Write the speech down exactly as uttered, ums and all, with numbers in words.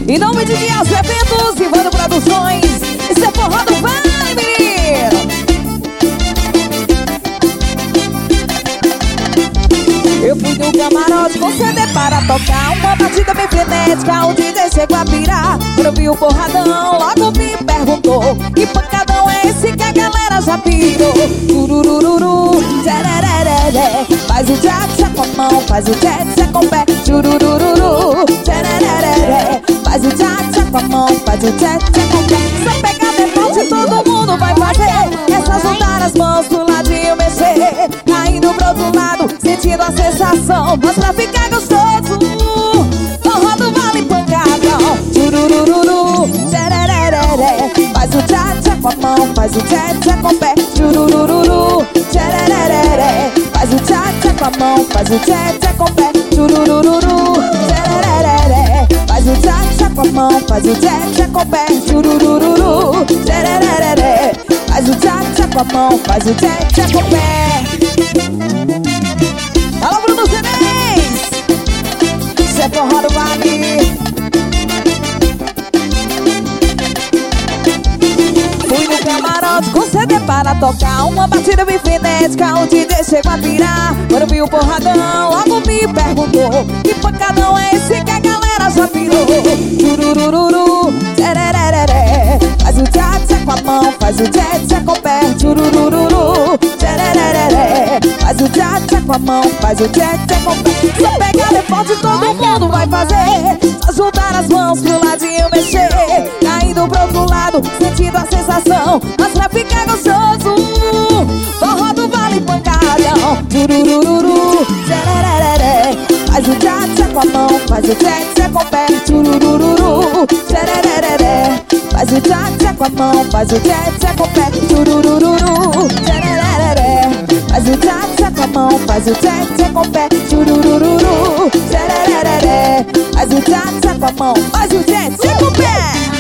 Em nome de Dias Eventos e Vando Produções, esse é forró do Vai, menino. Eu fui no camarote com C D para tocar uma batida bem frenética. O D J chegou a pirar. Quando eu vi o porradão, logo me perguntou: que pancadão é esse que a galera já pirou? Tururururu, tcherereré. Faz o tchá-tchá com a mão, faz o tchá-tchá com o pé. Tururururu, tcherereré. Faz o tchá-tchá com a mão, faz o tchá-tchá com o pé. Só pegar depois e todo mundo vai fazer. É só juntar as mãos pro ladinho mexer, caindo pro outro lado, sentindo a sensação. Mas pra ficar gostoso, forró do Vale pancadão. Tururururu, tcherereré. Faz o tchá-tchá com a mão, faz o tchá-tchá com o pé. Tururururu, tcherereré. Faz o tchá-tchá com a mão, faz o tchá-tchá com o pé. Tururururu, tcherereré. Faz o tchá-tchá com a mão, faz o tchá-tchá com o pé. Tururururu, tcherereré. Faz o tchá-tchá com a mão, faz o tchá-tchá com o pé. Alô, Bruno Cenez! Isso é forró do Vale. Fui no camarote com C D para tocar uma batida bem frenética. O D J chegou a pirar. Quando vi o porradão, logo me perguntou: que pancadão é esse que a galera já pirou? Tururururu, tcherereré. Faz o tchá-tchá com a mão, faz o tchá-tchá com o pé. Tururururu, tcherereré. Faz o tchá-tchá com a mão, faz o tchá-tchá com o pé. Só pegar depois e todo mundo vai fazer. Só juntar as mãos pro ladinho mexer, caindo pro outro lado, sentindo a sensação. Mas pra ficar gostoso, forró do Vale pancadão. Tururururu, tcherereré. Faz o tchá-tchá com a mão, faz o tchá-tchá com o pé. Tururururu, tcherereré. Faz o tchá-tchá com a mão, faz o tchá-tchá com o pé. Tururururu, tcherereré. Faz o tchá-tchá com a mão, faz o tchá-tchá com o pé. Tururururu, tcherereré. Faz o tchá-tchá com a mão, faz o tchá-tchá com o pé.